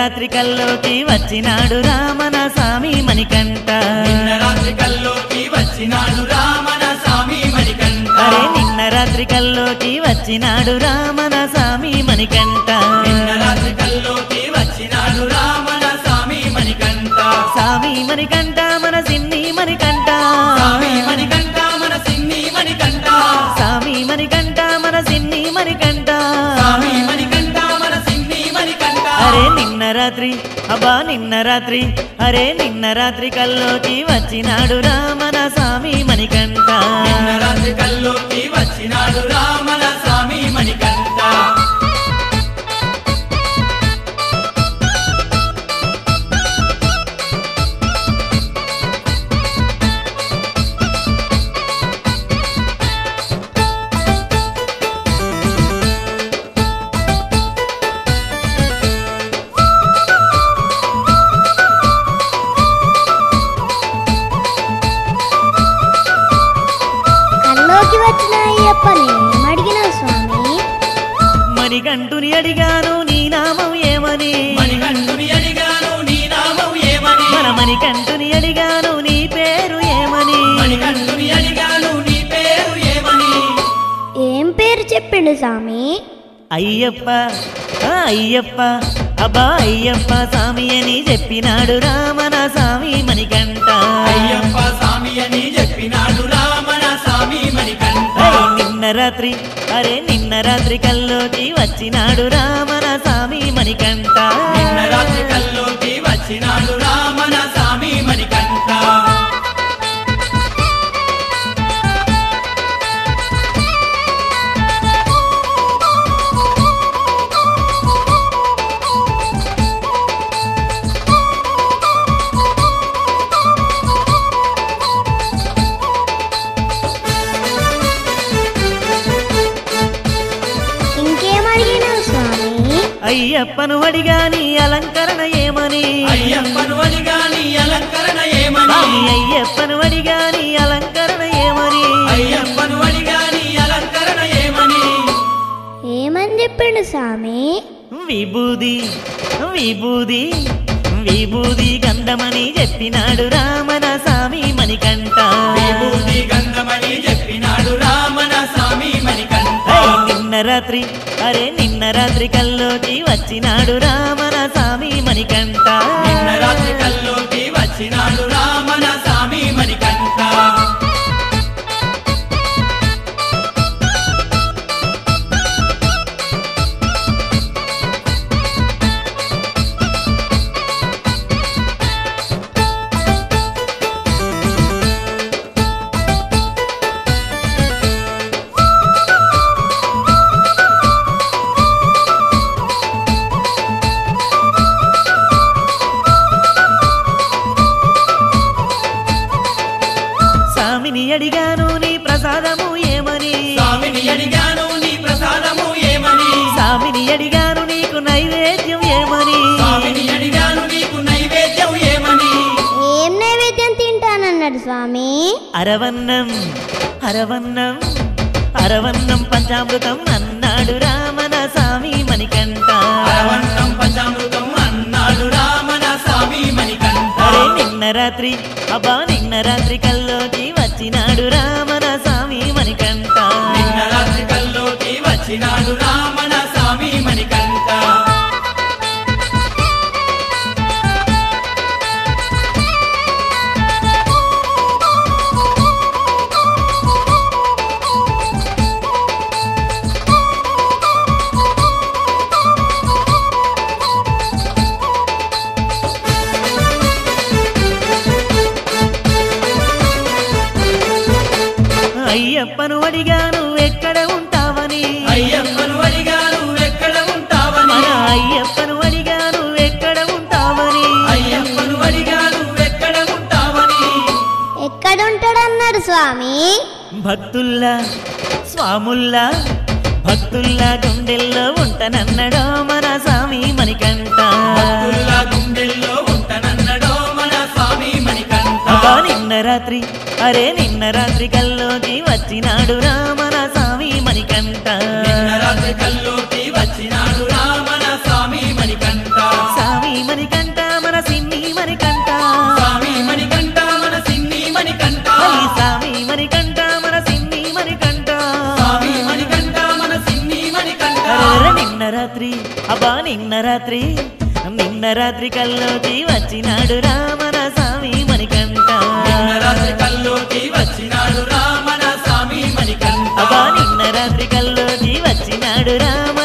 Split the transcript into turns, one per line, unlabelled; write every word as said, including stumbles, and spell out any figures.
రాత్రి కల్లోకి వచ్చినాడు రామన స్వామి మణికంఠ
నిన్న రాత్రి కల్లోకి వచ్చినాడు రామన స్వామి మణికంఠ
అరే నిన్న రాత్రి కల్లోకి వచ్చినాడు రామన స్వామి మణికంఠ
నిన్న రాత్రి కల్లోకి వచ్చినాడు రామన స్వామి మణికంఠ
స్వామి మణికంఠ మన సిన్ని మణికంఠ
స్వామి మణికంఠ మన సిన్ని మణికంఠ
స్వామి మణికంఠ మన సిన్ని మణికంఠ
స్వామి మణికంఠ మన సిన్ని మణికంఠ
అరే నిన్న రాత్రి అబ్బా నిన్న రాత్రి అరే నిన్న రాత్రి కల్లోకి వచ్చినాడు రామన స్వామి మణికంఠ
నిన్న రాత్రి కల్లోకి వచ్చినాడు రామన స్వామి మణికంఠ
మణికంఠుని అడిగాను నీ నామం ఏమని
మణికంఠుని అడిగాను నీ నామం ఏమని
మన మణికంఠుని అడిగాను నీ పేరు ఏమని
మణికంఠుని అడిగాను నీ పేరు ఏమని
ఏం పేరు చెప్పిండు స్వామి
అయ్యప్ప ఆ అయ్యప్ప అబ్బా అయ్యప్ప స్వామి అని చెప్పినాడు రామన స్వామి మణికంఠ
అయ్యప్ప స్వామి అని చెప్పినాడు రామన స్వామి మణికంఠ
నిన్న రాత్రి అరే నిన్న రాత్రి కల్లోకి వచ్చినాడు రామన స్వామి మణికంఠ
నిన్న రాత్రి కల్లోకి వచ్చినాడు రామన స్వామి మణికంఠ
అయ్యప్పను అడిగాని అలంకరణ ఏమని
అయ్యప్పను అడిగాని అలంకరణ ఏమని
అయ్యప్పను అడిగాని అలంకరణ ఏమని
అయ్యప్పను అడిగాని అలంకరణ ఏమని
ఏమని చెప్పిండు స్వామి
విభూది విభూది విభూది గంధమని చెప్పినాడు రామన స్వామి మణికంఠ
విభూది గంధమని చెప్పినాడు రామన స్వామి మణికంఠ
నిన్న రాత్రి అరే నిన్న రాత్రి కల్లోకి వచ్చినాడు రామన స్వామి మణికంఠ
నిన్న రాత్రి కల్లోకి వచ్చినాడు రామన స్వామి మణికంఠ
స్వామిని అడిగాను నీ ప్రసాదము ఏమని
స్వామిని అడిగాను నీ ప్రసాదము ఏమని
స్వామిని అడిగాను నీకు నైవేద్యం ఏమని
స్వామిని అడిగాను నీకు నైవేద్యం ఏమని
ఏం నైవేద్యం తింటానన్నాడు స్వామి
అరవన్నం అరవన్నం అరవన్నం పంచామృతం అన్నాడు రామన స్వామి మణికంఠ
అరవన్నం పంచామృతం అన్నాడు రామన స్వామి మణికంఠ
అరే నిన్న రాత్రి అబ్బా నిన్న రాత్రి కల్లోకి వచ్చినాడు రామన స్వామి మణికంఠ
నిన్న రాత్రి కల్లోకి వచ్చినాడు రామన స్వామి మణికంఠ
అయ్యప్పను అడిగాను ఎక్కడ ఉంటావని
అయ్యప్పను అడిగాను ఎక్కడ ఉంటావని
మన అయ్యప్పను అడిగాను ఎక్కడ ఉంటావని
అయ్యప్పను అడిగాను ఎక్కడ ఉంటావని
ఎక్కడుంటాడన్నాడు స్వామి
భక్తుల్లా స్వాముల్లా భక్తుల్లా గుండెల్లో ఉంటానన్నడో మన స్వామి మణికంఠ
భక్తుల్లా గుండెల్లో ఉంటానన్నడో మన స్వామి మణికంఠ
అబ్బా నిన్న రాత్రి అరే నిన్న రాత్రి కల్లోకి వచ్చినాడు రామన స్వామి మణికంఠ
నిన్న రాత్రి కల్లోకి వచ్చినాడు రామన స్వామి మణికంఠ
స్వామి నిన్న రాత్రి నిన్న రాత్రి కల్లోకి వచ్చినాడు రామన స్వామి మణికంఠ
నిన్న రాత్రి కల్లోకి వచ్చినాడు రామన స్వామి మణికంఠ
అబ్బా నిన్న రాత్రి కల్లోకి వచ్చినాడు రామ